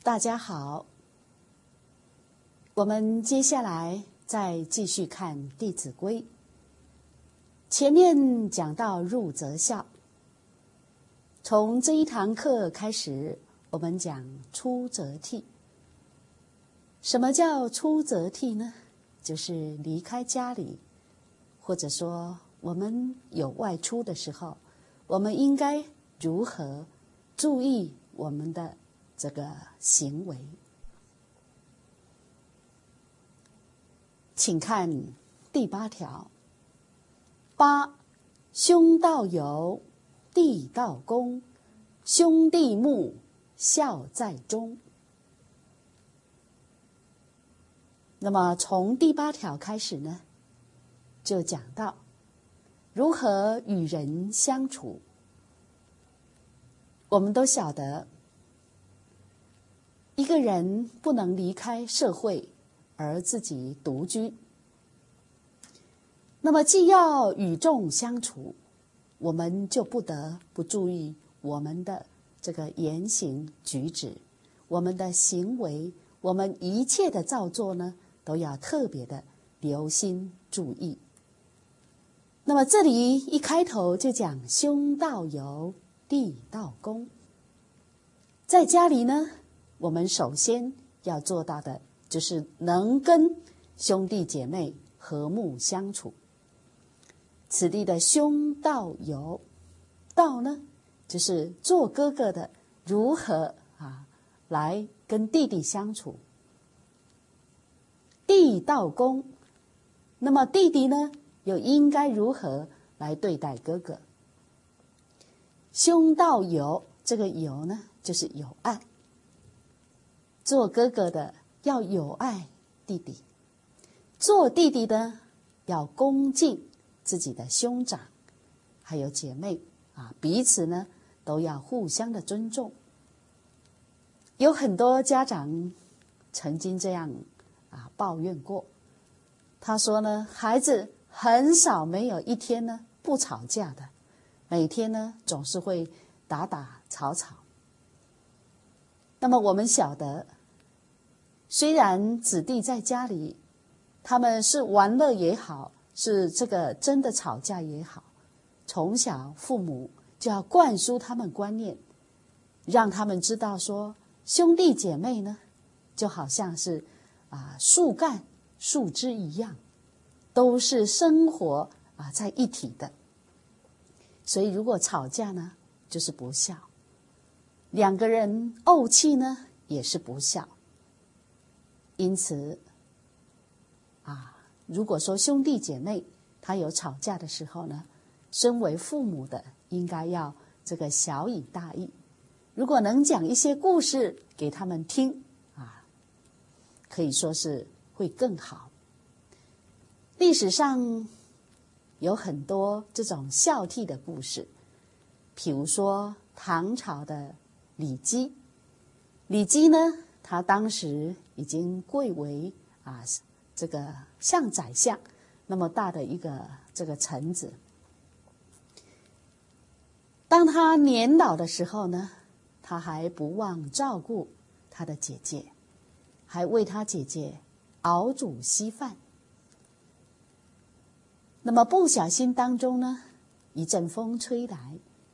大家好，我们接下来再继续看《弟子规》。前面讲到入则孝，从这一堂课开始，我们讲出则悌。什么叫出则悌呢？就是离开家里，或者说我们有外出的时候，我们应该如何注意我们的这个行为。请看第8条：8. 兄道友，弟道恭，兄弟睦，孝在中。那么从第8条开始呢，就讲到如何与人相处。我们都晓得，一个人不能离开社会而自己独居。那么既要与众相处，我们就不得不注意我们的这个言行举止，我们的行为，我们一切的造作呢，都要特别的留心注意。那么这里一开头就讲兄道友，弟道恭。在家里呢，我们首先要做到的就是能跟兄弟姐妹和睦相处。此地的兄道友，道呢就是做哥哥的如何来跟弟弟相处。弟道恭，那么弟弟呢又应该如何来对待哥哥。兄道友，这个友呢就是有爱，做哥哥的要有爱弟弟，做弟弟的要恭敬自己的兄长还有姐妹彼此呢都要互相的尊重。有很多家长曾经这样抱怨过，他说呢，孩子很少没有一天呢不吵架的，每天呢总是会打打吵吵。那么我们晓得，虽然子弟在家里，他们是玩乐也好，是这个真的吵架也好，从小父母就要灌输他们观念，让他们知道说，兄弟姐妹呢就好像是树干树枝一样，都是生活在一体的。所以如果吵架呢就是不孝，两个人怄气呢也是不孝。因此如果说兄弟姐妹他有吵架的时候呢，身为父母的应该要这个小以大义，如果能讲一些故事给他们听可以说是会更好。历史上有很多这种孝悌的故事，譬如说唐朝的李基。李基呢，他当时已经贵为这个像宰相那么大的一个这个臣子。当他年老的时候呢，他还不忘照顾他的姐姐，还为他姐姐熬煮稀饭。那么不小心当中呢，一阵风吹来，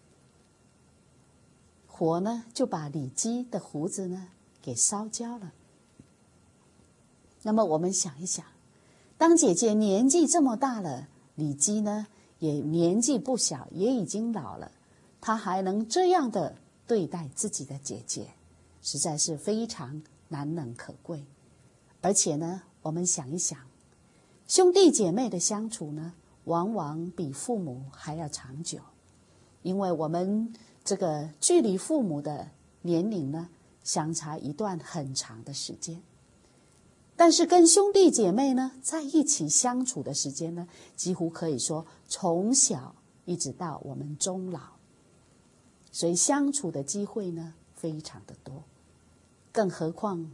火呢就把李基的胡子呢给烧焦了。那么我们想一想，当姐姐年纪这么大了，李基呢也年纪不小，也已经老了，他还能这样的对待自己的姐姐，实在是非常难能可贵。而且呢，我们想一想，兄弟姐妹的相处呢，往往比父母还要长久，因为我们这个距离父母的年龄呢，相差一段很长的时间。但是跟兄弟姐妹呢，在一起相处的时间呢，几乎可以说从小一直到我们终老，所以相处的机会呢，非常的多。更何况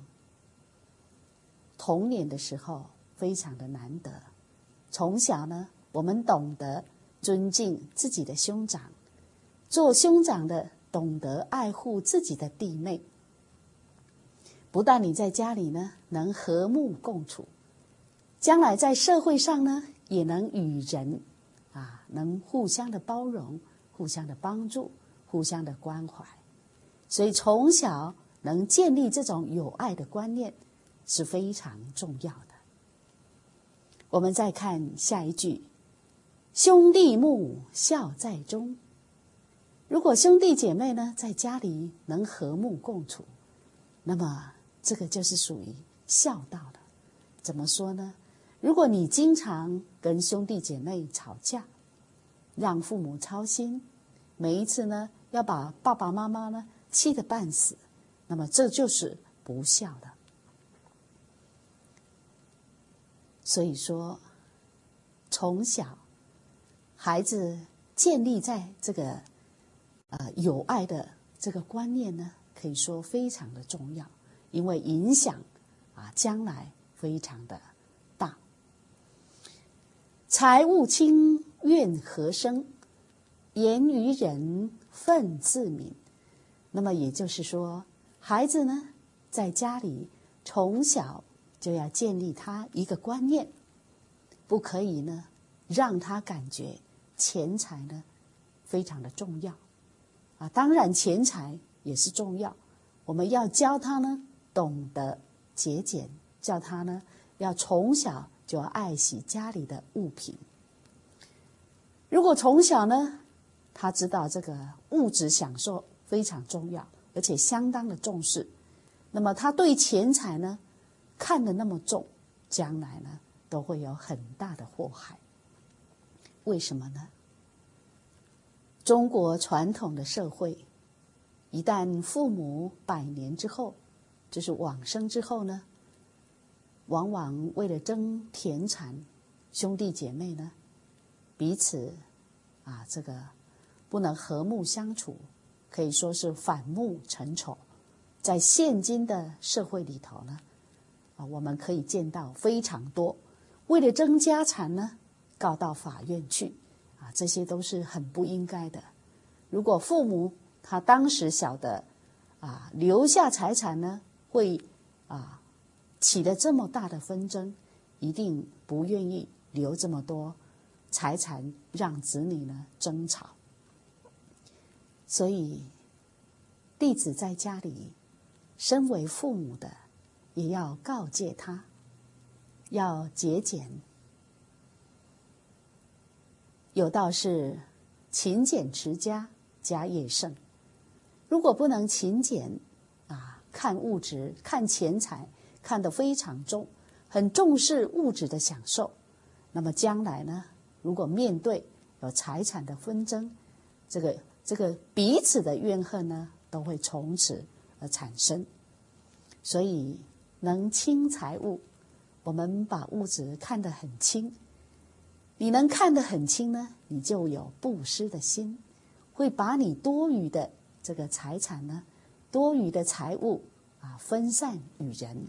童年的时候非常的难得，从小呢我们懂得尊敬自己的兄长，做兄长的懂得爱护自己的弟妹。 不但你在家里呢能和睦共处，将来在社会上呢也能与人能互相的包容，互相的帮助，互相的关怀。所以从小能建立这种有爱的观念是非常重要的。我们再看下一句，兄弟睦，孝在中。如果兄弟姐妹呢在家里能和睦共处，那么这个就是属于孝道了。怎么说呢？如果你经常跟兄弟姐妹吵架，让父母操心，每一次呢要把爸爸妈妈呢气得半死，那么这就是不孝的。所以说，从小孩子建立在这个有爱的这个观念呢，可以说非常的重要，因为影响将来非常的大。财物轻，怨何生？言语忍，忿自泯。那么也就是说，孩子呢在家里从小就要建立他一个观念，不可以呢让他感觉钱财呢非常的重要当然钱财也是重要，我们要教他呢懂得节俭，教他呢要从小就要爱惜家里的物品。如果从小呢他知道这个物质享受非常重要，而且相当的重视，那么他对钱财呢看得那么重，将来呢都会有很大的祸害。为什么呢？中国传统的社会，一旦父母百年之后，就是往生之后呢，往往为了争田产，兄弟姐妹呢彼此这个不能和睦相处，可以说是反目成仇。在现今的社会里头呢我们可以见到非常多为了争家产呢告到法院去这些都是很不应该的。如果父母他当时晓得留下财产呢会起了这么大的纷争，一定不愿意留这么多财产让子女呢争吵。所以弟子在家里，身为父母的也要告诫他要节俭。有道是勤俭持家，家业盛。如果不能勤俭看物质看钱财看得非常重，很重视物质的享受，那么将来呢如果面对有财产的纷争，这个彼此的怨恨呢都会从此而产生。所以能轻财物，我们把物质看得很轻，你能看得很轻呢，你就有布施的心，会把你多余的这个财产呢多余的财物分散与人，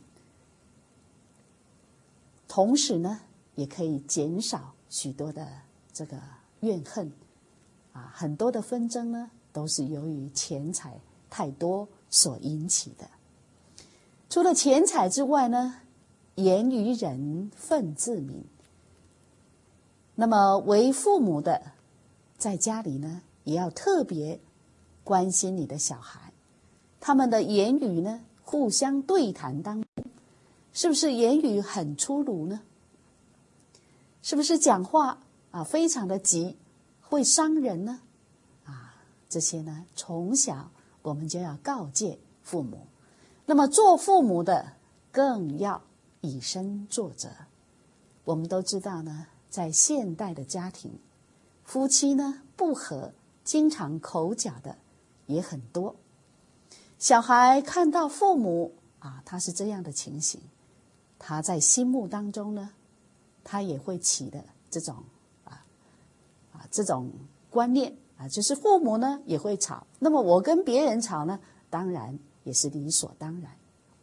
同时呢也可以减少许多的这个怨恨很多的纷争呢都是由于钱财太多所引起的。除了钱财之外呢，言语忍，忿自泯。那么为父母的在家里呢也要特别关心你的小孩，他们的言语呢互相对谈当中，是不是言语很粗鲁呢？是不是讲话非常的急，会伤人呢？这些呢从小我们就要告诫父母。那么做父母的更要以身作则。我们都知道呢，在现代的家庭，夫妻呢不和，经常口角的也很多。小孩看到父母他是这样的情形，他在心目当中呢，他也会起的这种这种观念就是父母呢也会吵，那么我跟别人吵呢，当然也是理所当然。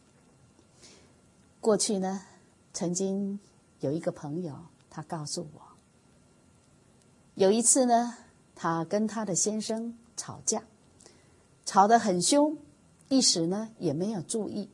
过去呢，曾经有一个朋友，他告诉我，有一次呢，他跟他的先生吵架，吵得很凶，一时呢也没有注意，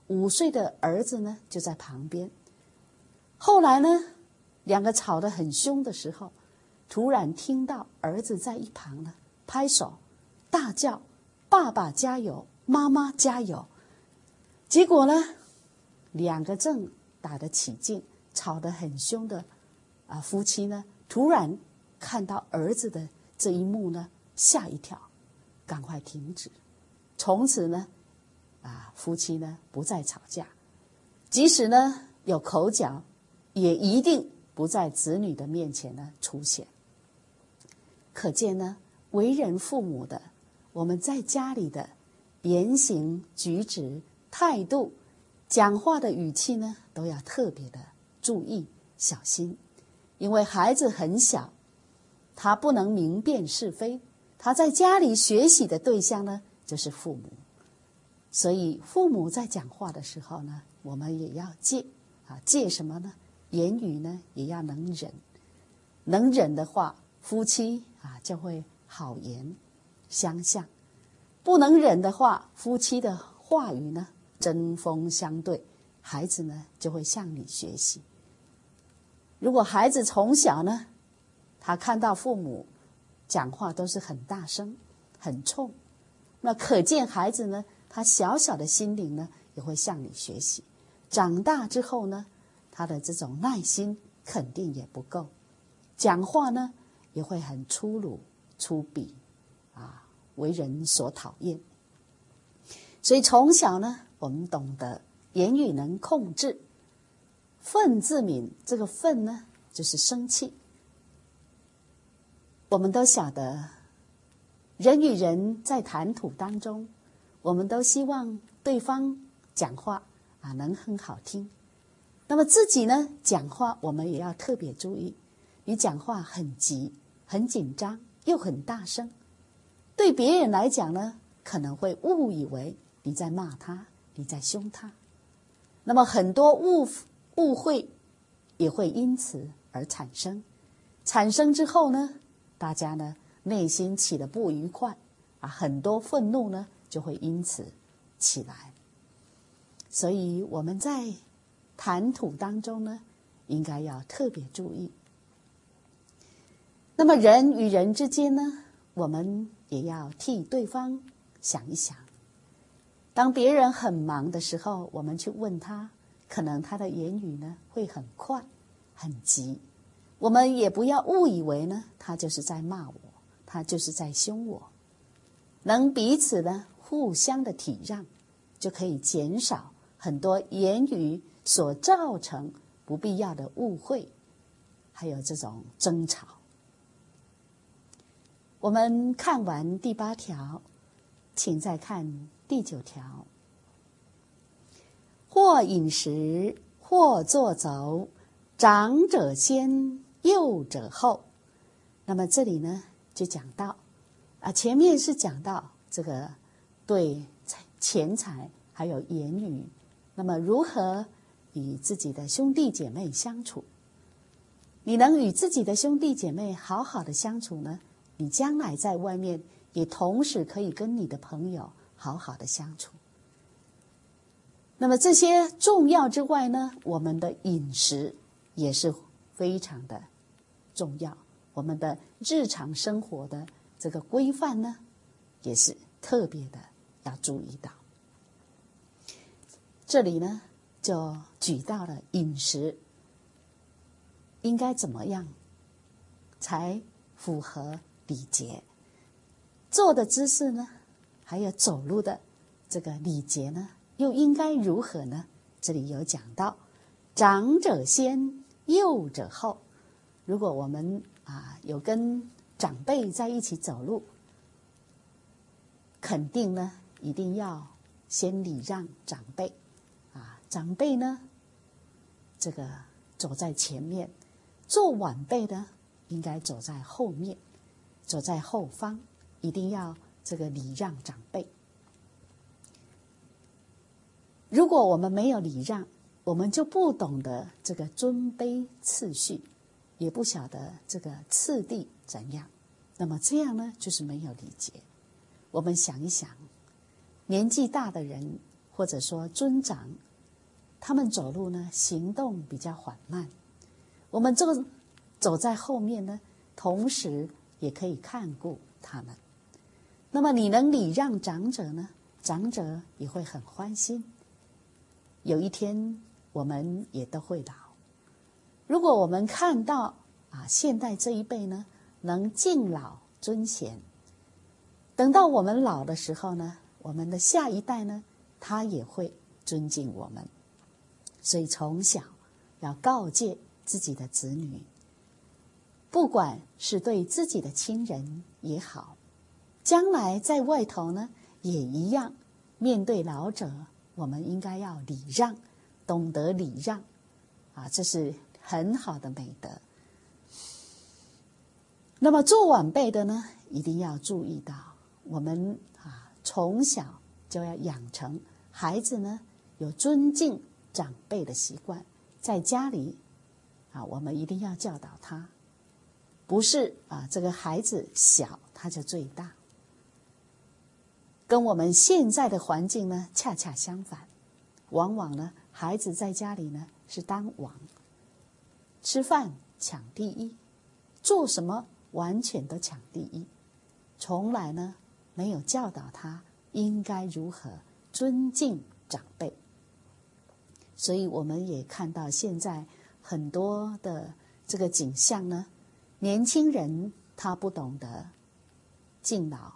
5岁的儿子呢就在旁边。后来呢，两个吵得很凶的时候，突然听到儿子在一旁呢拍手大叫：爸爸加油，妈妈加油。结果呢，两个正打得起劲吵得很凶的夫妻呢，突然看到儿子的这一幕呢，吓一跳，赶快停止。从此呢夫妻呢不再吵架，即使呢有口角，也一定不在子女的面前呢出现。可见呢，为人父母的，我们在家里的言行举止态度讲话的语气呢，都要特别的注意小心。因为孩子很小，他不能明辨是非，他在家里学习的对象呢就是父母。所以父母在讲话的时候呢，我们也要戒戒什么呢？言语呢也要能忍，能忍的话，夫妻就会好言相向；不能忍的话，夫妻的话语呢针锋相对，孩子呢就会向你学习。如果孩子从小呢，他看到父母讲话都是很大声很冲，那可见孩子呢，他小小的心灵呢也会向你学习。长大之后呢，他的这种耐心肯定也不够，讲话呢也会很粗鲁粗鄙为人所讨厌。所以从小呢，我们懂得言语能控制。愤自泯，这个愤呢就是生气。我们都晓得，人与人在谈吐当中，我们都希望对方讲话能很好听。那么自己呢讲话，我们也要特别注意。你讲话很急很紧张又很大声，对别人来讲呢，可能会误以为你在骂他，你在凶他。那么很多误会也会因此而产生之后呢，大家呢内心起了不愉快很多愤怒呢就会因此起来。所以我们在谈吐当中呢，应该要特别注意。那么人与人之间呢，我们也要替对方想一想。当别人很忙的时候，我们去问他，可能他的言语呢会很快很急，我们也不要误以为呢他就是在骂我，他就是在凶我。能彼此呢互相的体谅，就可以减少很多言语所造成不必要的误会，还有这种争吵。我们看完第8条，请再看第9条。或饮食，或坐走，长者先，幼者后。那么这里呢就讲到前面是讲到这个对钱财还有言语，那么如何与自己的兄弟姐妹相处。你能与自己的兄弟姐妹好好的相处呢，你将来在外面也同时可以跟你的朋友好好的相处。那么这些重要之外呢，我们的饮食也是非常的重要，我们的日常生活的这个规范呢，也是特别的要注意到。这里呢就举到了饮食应该怎么样才符合礼节，坐的姿势呢，还有走路的这个礼节呢，又应该如何呢？这里有讲到长者先，幼者后。如果我们有跟长辈在一起走路，肯定呢一定要先礼让长辈长辈呢这个走在前面，做晚辈呢应该走在后面，走在后方，一定要这个礼让长辈。如果我们没有礼让，我们就不懂得这个尊卑次序，也不晓得这个次第怎样，那么这样呢就是没有礼节。我们想一想，年纪大的人或者说尊长，他们走路呢行动比较缓慢，我们走在后面呢，同时也可以看顾他们。那么你能礼让长者呢，长者也会很欢心。有一天我们也都会老，如果我们看到现代这一辈呢能敬老尊贤，等到我们老的时候呢，我们的下一代呢他也会尊敬我们。所以从小要告诫自己的子女，不管是对自己的亲人也好，将来在外头呢也一样，面对老者我们应该要礼让，懂得礼让这是很好的美德。那么做晚辈的呢，一定要注意到，我们从小就要养成孩子呢有尊敬长辈的习惯。在家里我们一定要教导他，不是这个孩子小他就最大。跟我们现在的环境呢恰恰相反，往往呢孩子在家里呢是当王，吃饭抢第一，做什么完全都抢第一，从来呢没有教导他应该如何尊敬长辈。所以我们也看到现在很多的这个景象呢，年轻人他不懂得敬老，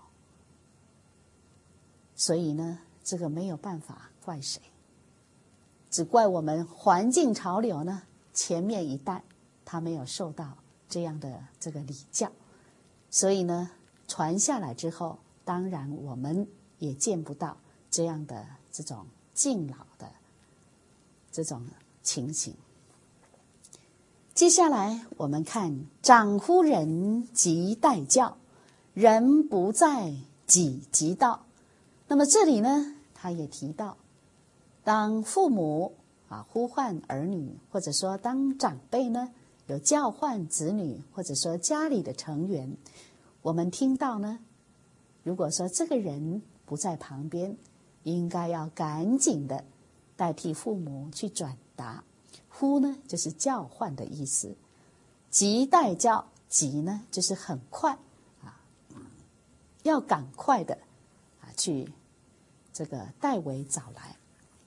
所以呢这个没有办法怪谁，只怪我们环境潮流呢前面一代他没有受到这样的这个礼教，所以呢传下来之后，当然我们也见不到这样的这种敬老的这种情形。接下来我们看长夫人即待教，人不在己即到。那么这里呢他也提到，当父母呼唤儿女，或者说当长辈呢有叫唤子女，或者说家里的成员，我们听到呢，如果说这个人不在旁边，应该要赶紧的代替父母去转达。呼呢就是叫唤的意思，即待叫，即呢就是很快要赶快的去这个代为找来。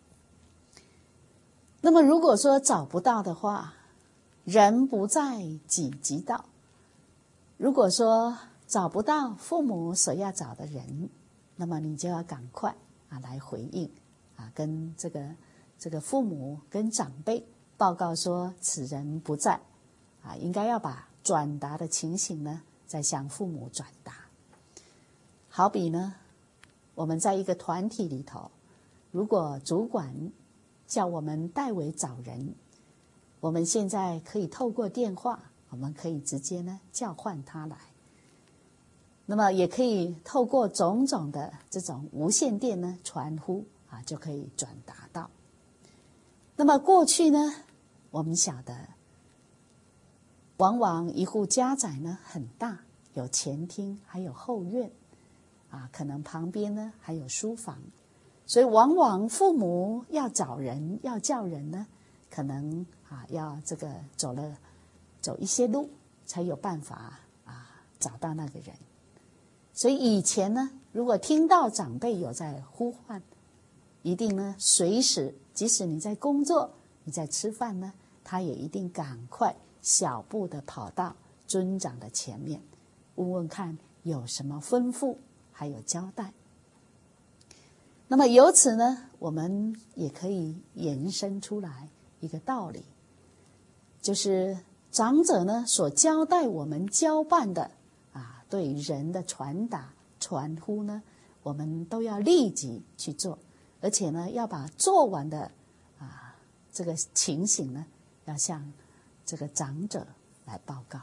那么如果说找不到的话，人不在己即到。如果说找不到父母所要找的人，那么你就要赶快来回应跟这个父母跟长辈报告说此人不在应该要把转达的情形呢再向父母转达。好比呢我们在一个团体里头，如果主管叫我们代为找人，我们现在可以透过电话，我们可以直接呢叫唤他来，那么也可以透过种种的这种无线电呢传呼就可以转达到。那么过去呢我们晓得，往往一户家宅呢很大，有前厅还有后院可能旁边呢还有书房，所以往往父母要找人要叫人呢，可能要这个走一些路才有办法找到那个人。所以以前呢，如果听到长辈有在呼唤，一定呢随时，即使你在工作你在吃饭呢，他也一定赶快小步的跑到尊长的前面，问问看有什么吩咐还有交代。那么由此呢，我们也可以延伸出来一个道理，就是长者呢所交代我们交办的对人的传达传呼呢，我们都要立即去做，而且呢要把做完的这个情形呢要向这个长者来报告。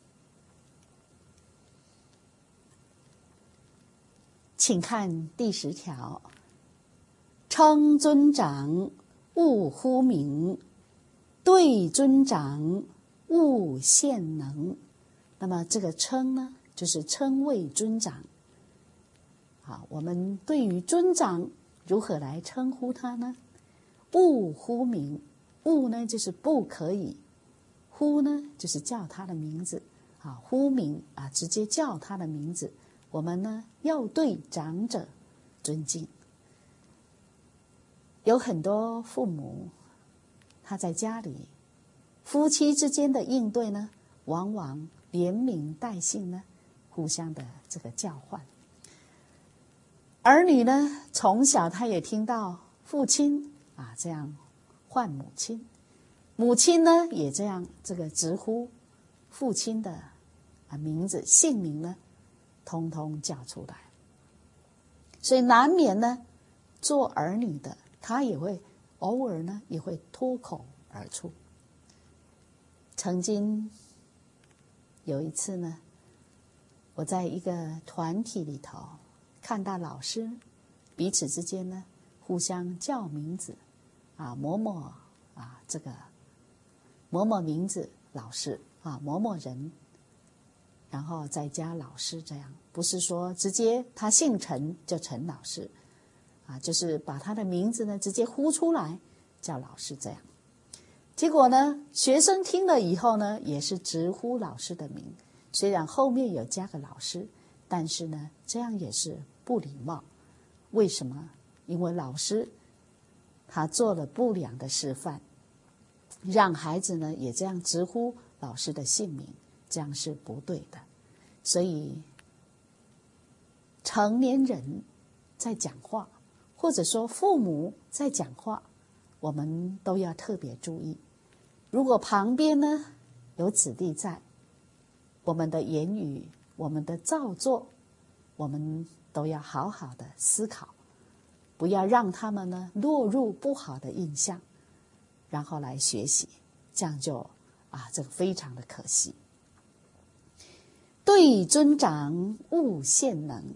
请看第10条，称尊长勿呼名，对尊长勿献能。那么这个称呢就是称谓尊长我们对于尊长如何来称呼他呢？勿呼名，勿呢就是不可以，呼呢就是叫他的名字啊，呼名啊，直接叫他的名字。我们呢要对长者尊敬。有很多父母，他在家里夫妻之间的应对呢，往往连名带姓呢，互相的这个叫唤。儿女呢，从小他也听到父亲啊这样唤母亲，母亲呢也这样这个直呼父亲的名字姓名呢，通通叫出来。所以难免呢，做儿女的他也会偶尔呢也会脱口而出。曾经有一次呢，我在一个团体里头看到老师彼此之间呢互相叫名字啊，某某啊，这个某某名字老师啊，某某人，然后再加老师，这样不是说直接他姓陈就陈老师啊，就是把他的名字呢直接呼出来叫老师这样。结果呢，学生听了以后呢，也是直呼老师的名，虽然后面有加个老师，但是呢，这样也是不礼貌。为什么？因为老师他做了不良的示范，让孩子呢也这样直呼老师的姓名，这样是不对的。所以成年人在讲话，或者说父母在讲话，我们都要特别注意。如果旁边呢有子弟在，我们的言语，我们的造作，我们都要好好的思考，不要让他们呢落入不好的印象，然后来学习，这样就这个非常的可惜。对尊长勿献能，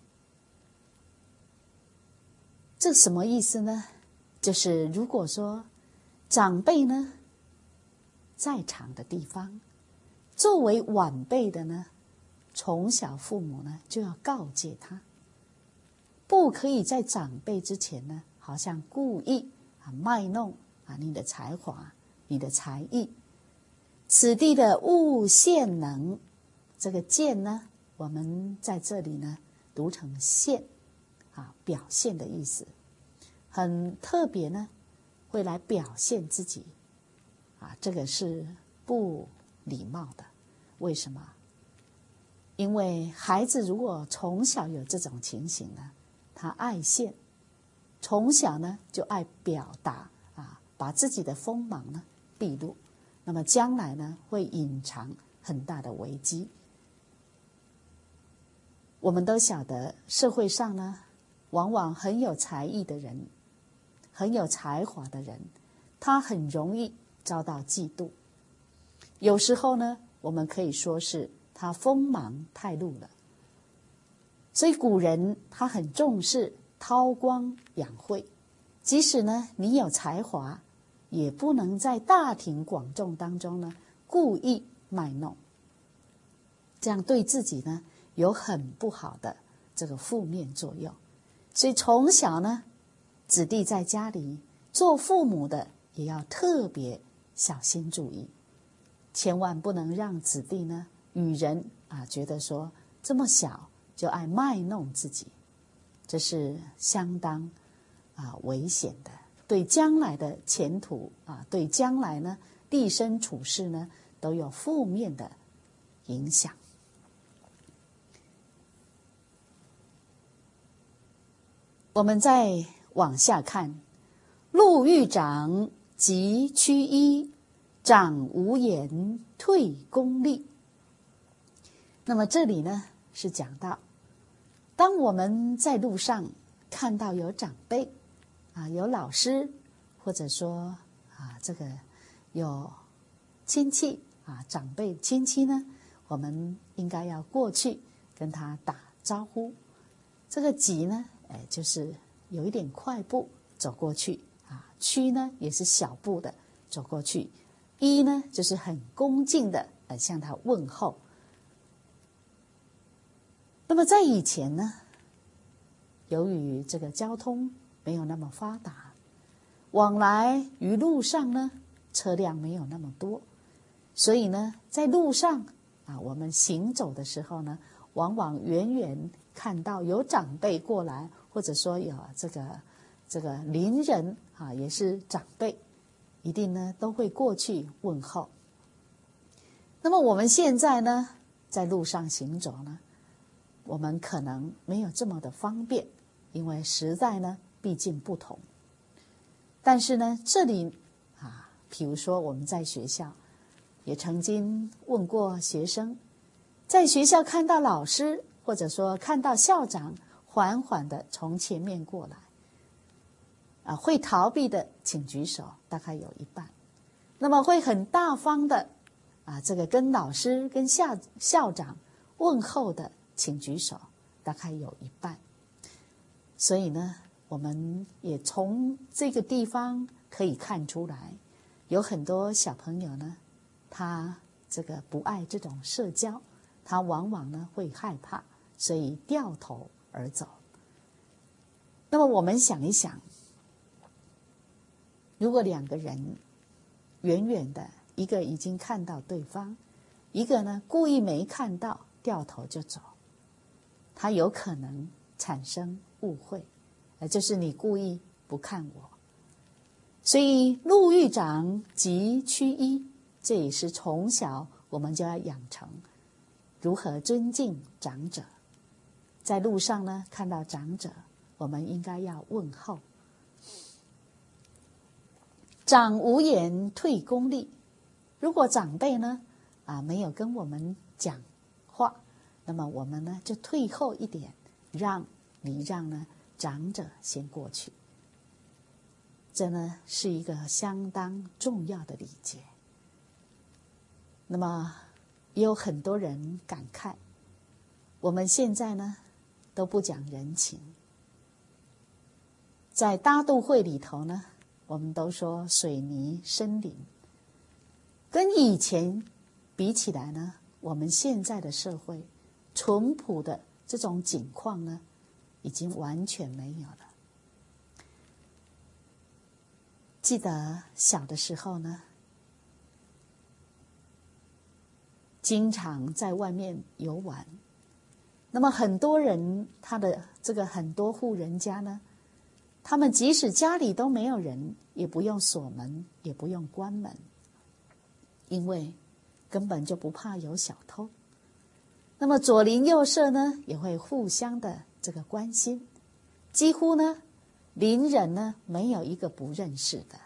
这什么意思呢？就是如果说长辈呢在场的地方，作为晚辈的呢，从小父母呢就要告诫他，不可以在长辈之前呢，好像故意卖弄你的才华、你的才艺。此地的勿献能，这个见呢，我们在这里呢读成现表现的意思，很特别呢，会来表现自己这个是不礼貌的。为什么？因为孩子如果从小有这种情形呢，他爱现，从小呢就爱表达把自己的锋芒呢毕露，那么将来呢会隐藏很大的危机。我们都晓得社会上呢，往往很有才艺的人，很有才华的人，他很容易遭到嫉妒。有时候呢，我们可以说是他锋芒太露了。所以古人他很重视韬光养晦，即使呢你有才华，也不能在大庭广众当中呢故意卖弄，这样对自己呢有很不好的这个负面作用。所以从小呢，子弟在家里做父母的也要特别小心注意，千万不能让子弟呢与人觉得说这么小就爱卖弄自己，这是相当危险的，对将来的前途对将来呢立身处世呢都有负面的影响。我们再往下看，陆豫长即趋揖，长无言退恭立。那么这里呢是讲到，当我们在路上看到有长辈有老师，或者说这个有亲戚长辈亲戚呢，我们应该要过去跟他打招呼。这个急呢就是有一点快步走过去趋呢也是小步的走过去，揖呢就是很恭敬的向他问候。那么在以前呢，由于这个交通没有那么发达，往来于路上呢，车辆没有那么多，所以呢，在路上我们行走的时候呢，往往远远看到有长辈过来，或者说有这个邻人也是长辈，一定呢都会过去问候。那么我们现在呢，在路上行走呢，我们可能没有这么的方便，因为时代呢毕竟不同。但是呢，这里比如说我们在学校也曾经问过学生，在学校看到老师或者说看到校长缓缓的从前面过来，会逃避的请举手，大概有一半。那么会很大方的这个跟老师跟校长问候的请举手，大概有一半。所以呢，我们也从这个地方可以看出来，有很多小朋友呢，他这个不爱这种社交，他往往呢会害怕，所以掉头而走。那么我们想一想，如果两个人远远的，一个已经看到对方，一个呢故意没看到，掉头就走，他有可能产生误会，就是你故意不看我。所以路遇长即趋揖，这也是从小我们就要养成如何尊敬长者。在路上呢，看到长者，我们应该要问候。长无言退公力，如果长辈呢没有跟我们讲话，那么我们呢就退后一点，礼让呢长者先过去。这呢是一个相当重要的礼节。那么也有很多人感慨，我们现在呢都不讲人情。在大度会里头呢，我们都说水泥森林，跟以前比起来呢，我们现在的社会淳朴的这种景况呢，已经完全没有了。记得小的时候呢，经常在外面游玩，那么很多人，他的这个很多户人家呢，他们即使家里都没有人，也不用锁门，也不用关门，因为根本就不怕有小偷。那么左邻右舍呢，也会互相的这个关心，几乎呢邻人呢没有一个不认识的。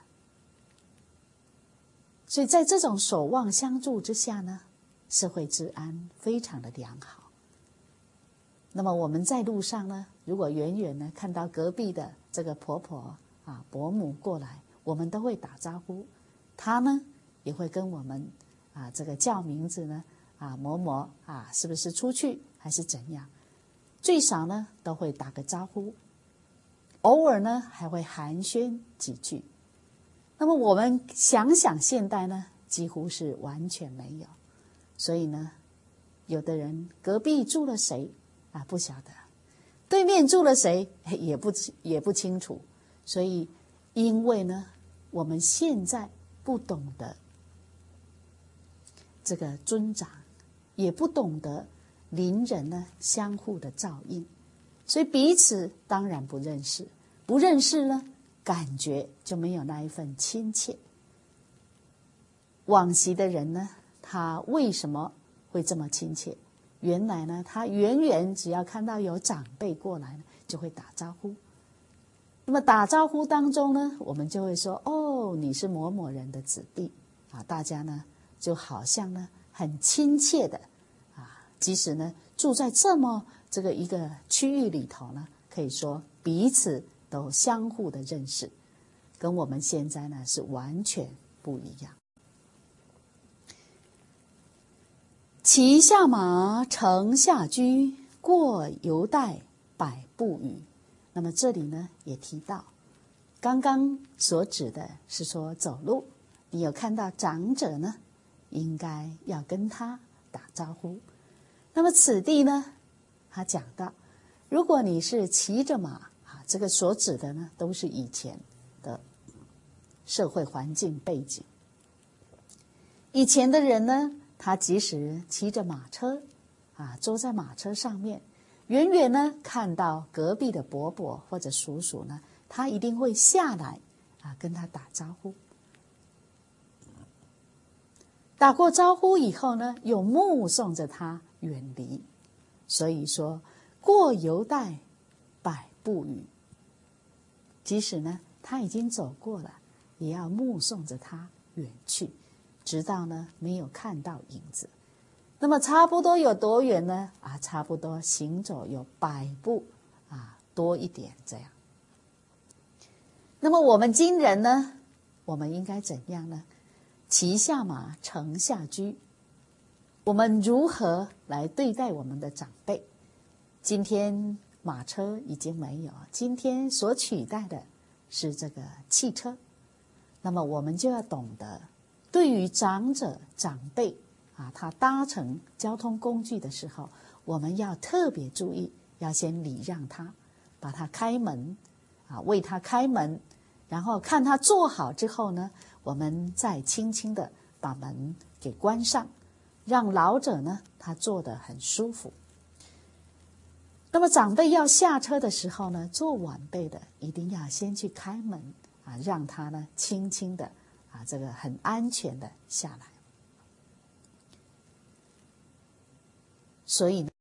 所以在这种守望相助之下呢，社会治安非常的良好。那么我们在路上呢，如果远远呢看到隔壁的这个婆婆伯母过来，我们都会打招呼，她呢也会跟我们这个叫名字呢某某是不是出去还是怎样，最少呢都会打个招呼，偶尔呢还会寒暄几句。那么我们想想现代呢，几乎是完全没有。所以呢，有的人隔壁住了谁不晓得，对面住了谁也不清楚。所以因为呢，我们现在不懂得这个尊长，也不懂得邻人呢相互的照应，所以彼此当然不认识，不认识呢，感觉就没有那一份亲切。往昔的人呢，他为什么会这么亲切？原来呢，他远远只要看到有长辈过来，就会打招呼。那么打招呼当中呢，我们就会说：“哦，你是某某人的子弟大家呢就好像呢很亲切的即使呢住在这么这个一个区域里头呢，可以说彼此都相互的认识，跟我们现在呢是完全不一样。骑下马，乘下驹，过犹带百步语。那么这里呢也提到，刚刚所指的是说走路，你有看到长者呢，应该要跟他打招呼。那么此地呢，他讲到，如果你是骑着马这个所指的呢，都是以前的社会环境背景。以前的人呢，他即使骑着马车坐在马车上面，远远呢看到隔壁的伯伯或者叔叔呢，他一定会下来跟他打招呼。打过招呼以后呢，又目送着他远离。所以说，过犹待百步语。即使呢他已经走过了，也要目送着他远去，直到呢没有看到影子。那么差不多有多远呢？差不多行走有100步多一点这样。那么我们今人呢，我们应该怎样呢？骑下马，乘下车。我们如何来对待我们的长辈？今天马车已经没有，今天所取代的是这个汽车。那么我们就要懂得，对于长者长辈他搭乘交通工具的时候，我们要特别注意，要先礼让他，把他开门为他开门，然后看他坐好之后呢，我们再轻轻的把门给关上，让老者呢他坐得很舒服。那么长辈要下车的时候呢，做晚辈的一定要先去开门让他呢轻轻的这个很安全的下来。所以呢